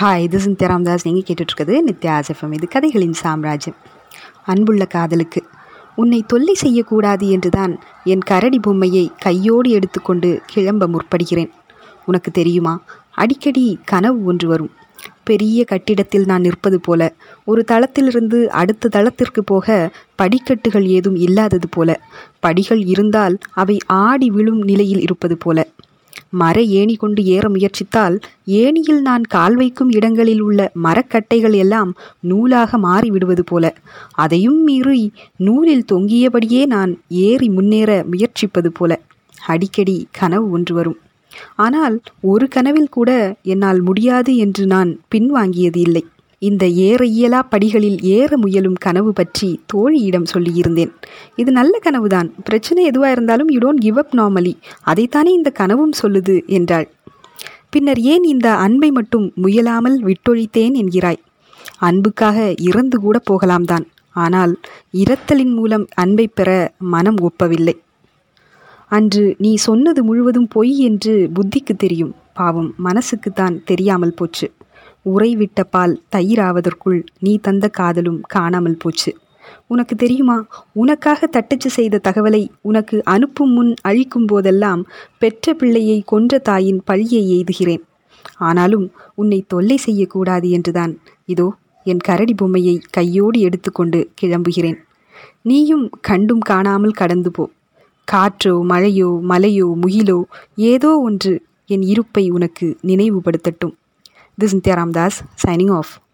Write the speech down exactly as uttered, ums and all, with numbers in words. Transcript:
Hi, இது சிந்தியா ராமதாஸ். நீங்கள் கேட்டுட்ருக்குது Nithya FM. இது கதைகளின் சாம்ராஜ்யம். அன்புள்ள காதலுக்கு, உன்னை தொல்லை செய்யக்கூடாது என்றுதான் என் கரடி பொம்மையை கையோடு எடுத்துக்கொண்டு கிளம்ப முற்படுகிறேன். உனக்கு தெரியுமா, அடிக்கடி கனவு ஒன்று வரும். பெரிய கட்டிடத்தில் நான் நிற்பது போல, ஒரு தளத்திலிருந்து அடுத்த தளத்திற்கு போக படிக்கட்டுகள் ஏதும் இல்லாதது போல, படிகள் இருந்தால் அவை ஆடி விழும் நிலையில் இருப்பது போல, மர ஏணி கொண்டு ஏற முயற்சித்தால் ஏணியில் நான் கால் வைக்கும் இடங்களில் உள்ள மரக்கட்டைகள் எல்லாம் நூலாக மாறிவிடுவது போல, அதையும் மீறி நூலில் தொங்கியபடியே நான் ஏறி முன்னேற முயற்சிப்பது போல அடிக்கடி கனவு ஒன்று வரும். ஆனால் ஒரு கனவில் கூட என்னால் முடியாது என்று நான் பின்வாங்கியது இல்லை. இந்த ஏற இயலா படிகளில் ஏற முயலும் கனவு பற்றி தோழியிடம் சொல்லியிருந்தேன். இது நல்ல கனவுதான், பிரச்சனை எதுவாக இருந்தாலும் you don't give up normally, அதைத்தானே இந்த கனவும் சொல்லுது என்றாள். பின்னர் ஏன் இந்த அன்பை மட்டும் முயலாமல் விட்டொழித்தேன் என்கிறாய்? அன்புக்காக இறந்து கூட போகலாம் தான், ஆனால் இரத்தலின் மூலம் அன்பை பெற மனம் ஒப்பவில்லை. அன்று நீ சொன்னது முழுவதும் பொய் என்று புத்திக்கு தெரியும், பாவம் மனசுக்குத்தான் தெரியாமல் போச்சு. உறைவிட்ட பால் தயிராவதற்குள் நீ தந்த காதலும் காணாமல் போச்சு. உனக்கு தெரியுமா, உனக்காக தட்டச்சு செய்த தகவலை உனக்கு அனுப்பும் முன் அழிக்கும் போதெல்லாம் பெற்ற பிள்ளையை கொன்ற தாயின் பழியை எய்துகிறேன். ஆனாலும் உன்னை தொல்லை செய்யக்கூடாது என்றுதான் இதோ என் கரடி பொம்மையை கையோடு எடுத்துக்கொண்டு கிளம்புகிறேன். நீயும் கண்டும் காணாமல் கடந்து போ. காற்றோ மழையோ மலையோ முகிலோ ஏதோ ஒன்று என் இருப்பை உனக்கு நினைவுபடுத்தட்டும். This is Nithya Ramdas signing off.